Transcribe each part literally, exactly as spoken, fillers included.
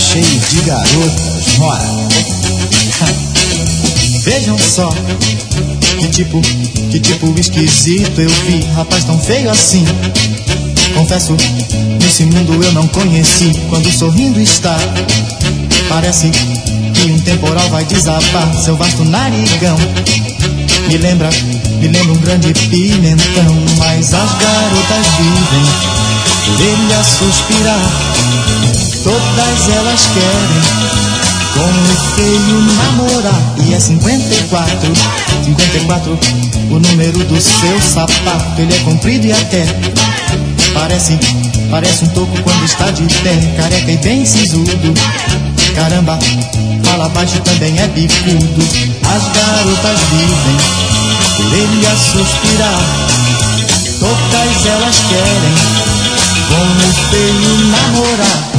cheio de garotas, ora. Vejam só, que tipo, que tipo esquisito eu vi, rapaz tão feio assim. Confesso, nesse mundo eu não conheci. Quando sorrindo está, parece que um temporal vai desabar. Seu vasto narigão me lembra, me lembra um grande pimentão. Mas as garotas vivem por ele a suspirar. Todas elas querem com o feio namorar. E é cinquenta e quatro, cinquenta e quatro o número do seu sapato. Ele é comprido e até Parece, parece um toco quando está de pé. Careca e bem sisudo. Caramba, fala baixo e também é bicudo. As garotas vivem por ele a suspirar. Todas elas querem com o feio namorar.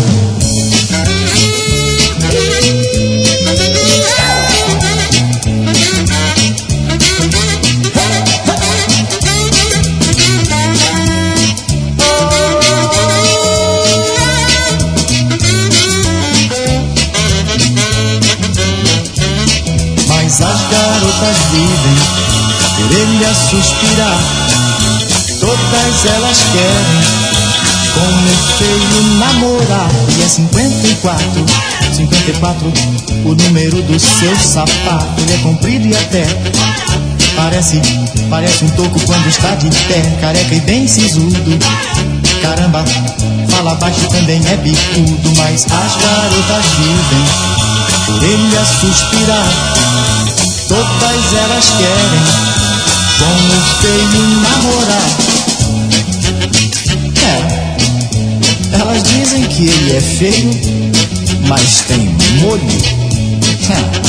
As garotas vivem por ele a suspirar. Todas elas querem com o feio namorar. E é cinquenta e quatro, cinquenta e quatro o número do seu sapato. Ele é comprido e até Parece, parece um toco quando está de pé. Careca e bem sisudo. Caramba, fala baixo e também é bicudo. Mas as garotas vivem por ele a suspirar. Todas elas querem com o feio namorar. É, elas dizem que ele é feio, mas tem molho. É.